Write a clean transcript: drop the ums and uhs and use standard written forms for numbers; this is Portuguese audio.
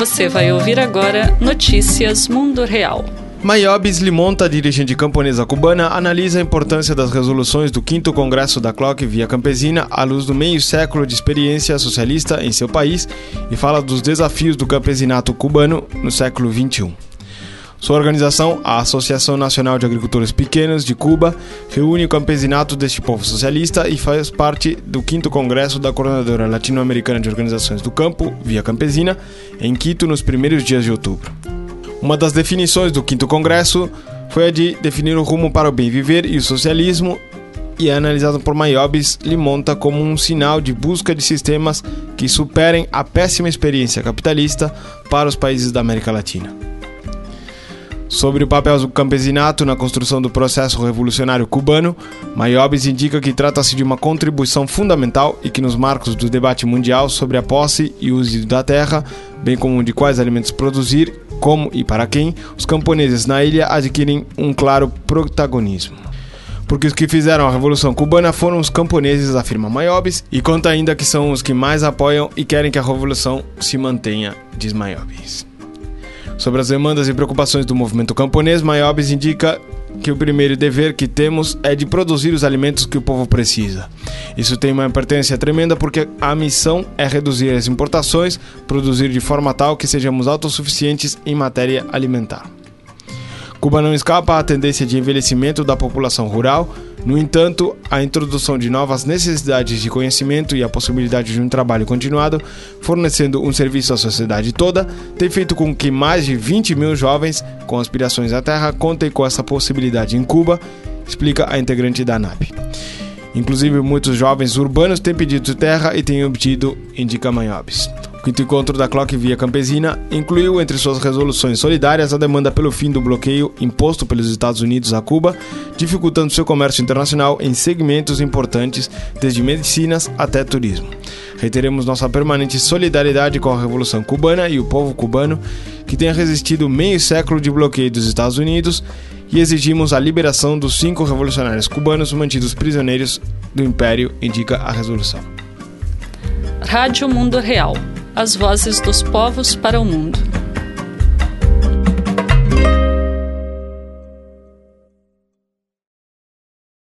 Você vai ouvir agora Notícias Mundo Real. Mayobis Limonta, dirigente camponesa cubana, analisa a importância das resoluções do 5º Congresso da CLOC Via Campesina à luz do meio século de experiência socialista em seu país e fala dos desafios do campesinato cubano no século XXI. Sua organização, a Associação Nacional de Agricultores Pequenos de Cuba, reúne o campesinato deste povo socialista e faz parte do 5º Congresso da Coordenadora Latino-Americana de Organizações do Campo, Via Campesina, em Quito, nos primeiros dias de outubro. Uma das definições do 5º Congresso foi a de definir o rumo para o bem viver e o socialismo, e é analisado por Mayobis Limonta como um sinal de busca de sistemas que superem a péssima experiência capitalista para os países da América Latina. Sobre o papel do campesinato na construção do processo revolucionário cubano, Mayobis indica que trata-se de uma contribuição fundamental e que nos marcos do debate mundial sobre a posse e uso da terra, bem como de quais alimentos produzir, como e para quem, os camponeses na ilha adquirem um claro protagonismo. Porque os que fizeram a Revolução Cubana foram os camponeses, afirma Mayobis, e conta ainda que são os que mais apoiam e querem que a revolução se mantenha, diz Mayobis. Sobre as demandas e preocupações do movimento camponês, Mayobis indica que o primeiro dever que temos é de produzir os alimentos que o povo precisa. Isso tem uma importância tremenda porque a missão é reduzir as importações, produzir de forma tal que sejamos autossuficientes em matéria alimentar. Cuba não escapa à tendência de envelhecimento da população rural. No entanto, a introdução de novas necessidades de conhecimento e a possibilidade de um trabalho continuado, fornecendo um serviço à sociedade toda, tem feito com que mais de 20 mil jovens com aspirações à terra contem com essa possibilidade em Cuba, explica a integrante da ANAP. Inclusive, muitos jovens urbanos têm pedido terra e têm obtido, indica Mayobis. O 5º encontro da CLOC Via Campesina incluiu entre suas resoluções solidárias a demanda pelo fim do bloqueio imposto pelos Estados Unidos a Cuba, dificultando seu comércio internacional em segmentos importantes, desde medicinas até turismo. Reiteramos nossa permanente solidariedade com a Revolução Cubana e o povo cubano, que tem resistido meio século de bloqueio dos Estados Unidos, e exigimos a liberação dos 5 revolucionários cubanos mantidos prisioneiros do Império, indica a resolução. Rádio Mundo Real. As vozes dos povos para o mundo.